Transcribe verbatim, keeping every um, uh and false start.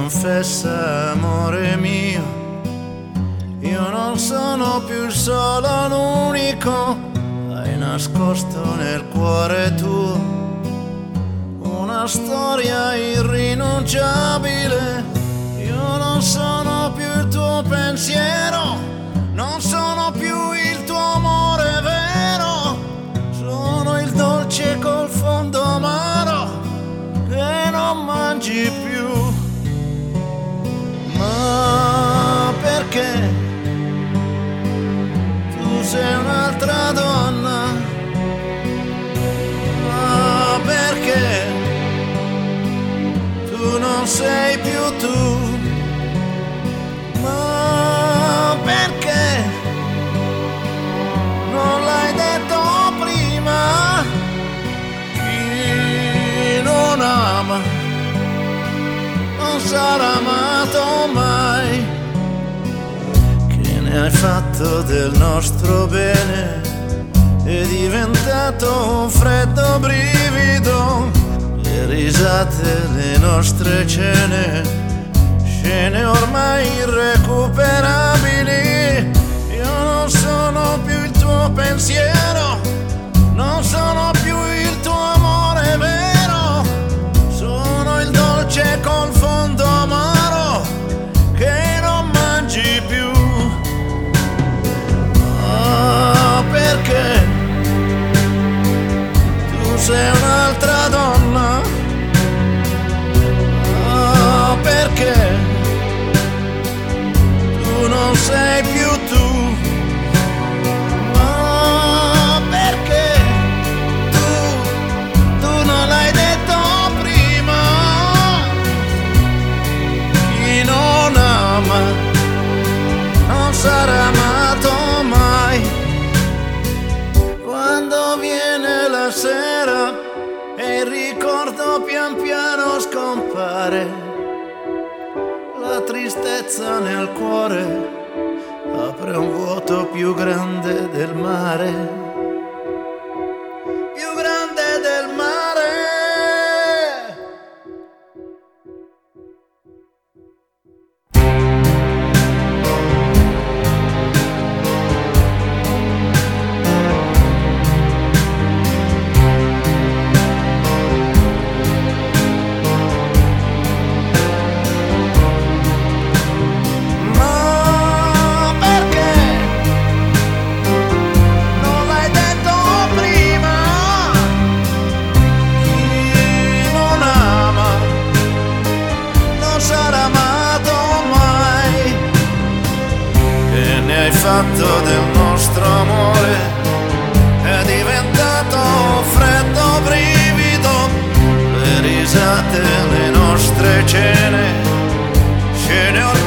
confessa, amore mio, io non sono più il solo, l'unico. Hai nascosto nel cuore tuo una storia irrinunciabile. Io non sono più il tuo pensiero, non sono più il tuo amore vero. Sono il dolce col fondo amaro che non mangi più. Ma perché tu sei un'altra donna? Ma perché tu non sei più tu? Ma perché non l'hai detto prima? Chi non ama non sarà amato mai. Che ne hai fatto del nostro bene? È diventato un freddo brivido. Le risate, le nostre cene, scene ormai irrecuperabili. Io non sono più il tuo pensiero, non sono più il tuo amore vero. Sono il dolce col fondo amaro che non mangi più. Ah, perché tu sei un'altra donna? Ah, perché tu non sei più tu? Ma perché tu, tu non l'hai detto prima? Chi non ama non sarà amato mai. Quando viene la sera e il ricordo pian piano scompare, la tristezza nel cuore apre un vuoto più grande del mare, più grande del mare. Hai fatto del nostro amore, è diventato un freddo brivido. Le risate, le nostre cene, scene ormai